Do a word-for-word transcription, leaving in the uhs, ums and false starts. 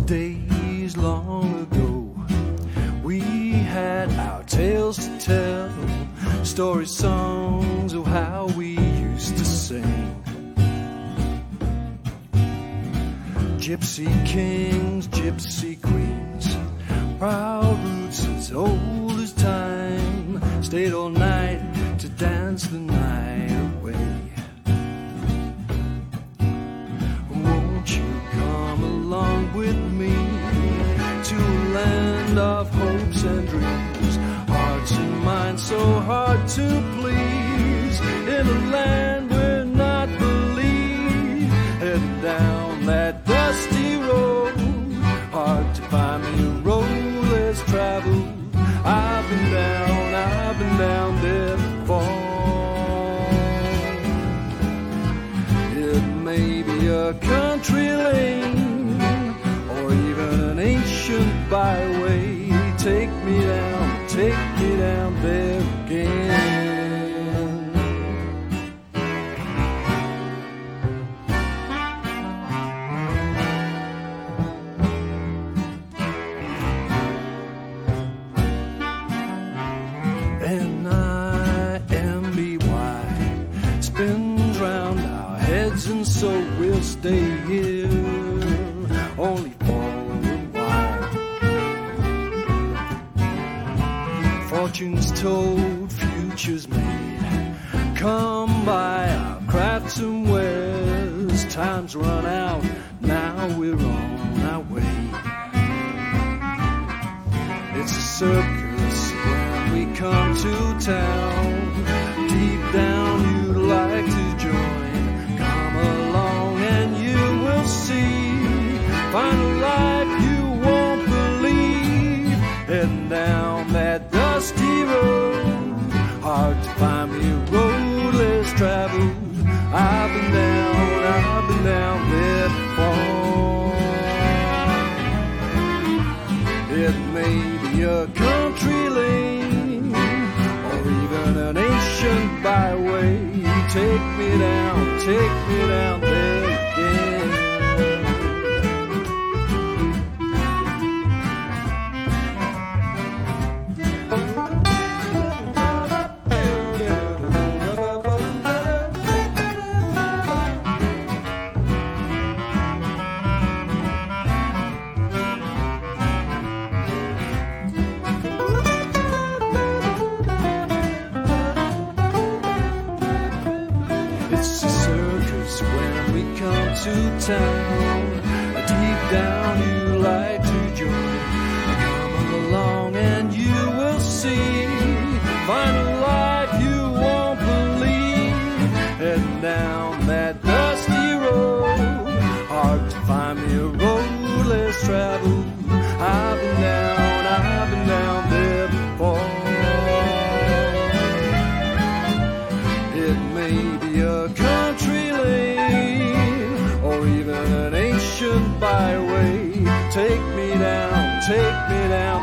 days long ago, we had our tales to tell, story songs of how we used to sing. Gypsy kings, gypsy queens, proud roots as old as time, stayed all night to dance the night away. Won't you come along with me to a land of hopes and dreams, hearts and minds so hard to please, in a land we're not believed, heading down that dusty road, hard to find me a road less traveled. I've been down, I've been down there before. It may be a country lane or even an ancient byway. Take me down, take me down there again. N I M B Y spins round our heads, and so we'll stay here only for a while. Fortunes told, futures made, come by our crafts and wares. Time's run out, now we're on our way. It's a circus when we come to town. Deep down you'd like to join. Come along and you will see, find a life you won't believe, heading down that dusty road, hard to find me a road less traveled. I've been down, I've been down there before. It may be a country lane or even an ancient byway. Take me down, take me down there again. It's a circus when we come to town. Deep down you like to join. Come along and you will see, find a life you won't believe, heading down that dusty road, hard to find me a road less traveled. I've been down, I've been down there before. It may be a country lane or even an ancient byway. Take me down, take me down